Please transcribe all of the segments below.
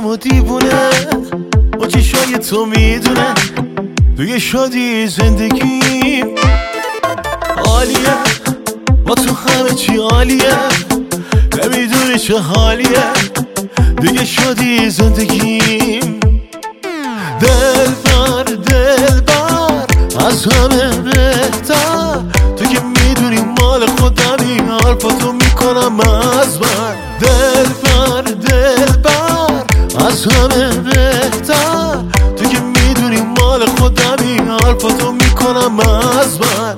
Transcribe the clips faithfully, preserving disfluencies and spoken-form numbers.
آدم و دیوونه با چشای تو میدونه توی شادی زندگیم عالیه، با تو همه چی عالیه، نمیدونی چه حالیه دیگه شادی زندگیم. دلبر دلبر از همه بهتر، تو که میدونی مال خودمی، حرفاتو میکنم از من. دلبر دلبر از همه بهتر، تو که میدونی مال خودمی، حرفاتو میکنم از من.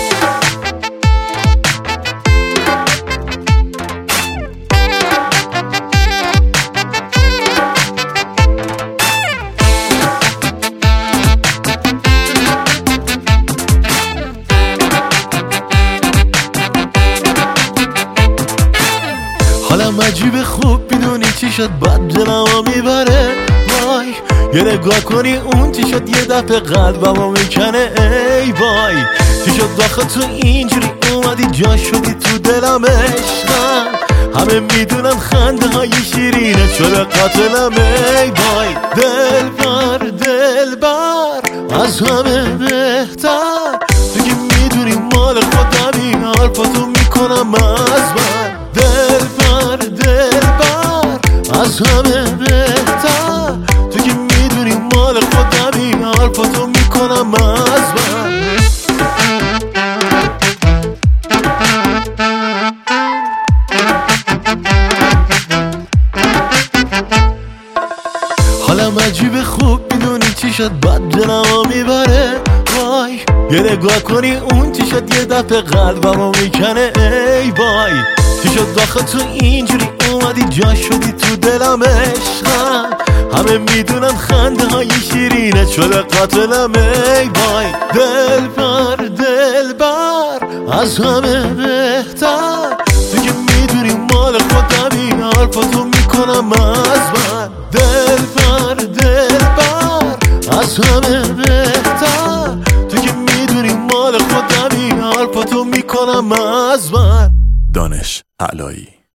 حالم عجیب خوب میدونی چی شد بد دلمو میبره، وای یه نگاه کنی اون چی شد یه دفعه قلبمو میکنه. ای وای چی شد داخل تو اینجوری اومدی جا شدی تو دلم عشقم، همه میدونن خنده های شیرینه شده قاتلم. ای وای دلبر دلبر از همه بهتر، تو که میدونی مال خودمی، حرفاتو میکنم از من. دلبر دلبر از همه بهتر، تو که میدونی مال خودمی، حرفاتو میکنم از من. حالم عجیب خوب میدونی چی شد بد دلمو میبره، وای یه نگاه کنی اون چی شد یه دفعه قلبمو میکنه. ای وای چی شد داخل تو اینجوری اومدی جا شدی تو دلم عشقم، همه میدونن خنده های شیرینه شده قاتلم. ای وای دلبر دلبر از همه بهتر، تو که میدونی مال خودمی، حرفاتو میکنم از من. دلبر دلبر از همه بهتر، تو که میدونی مال خودمی، حرفاتو میکنم از من. دانش علایی.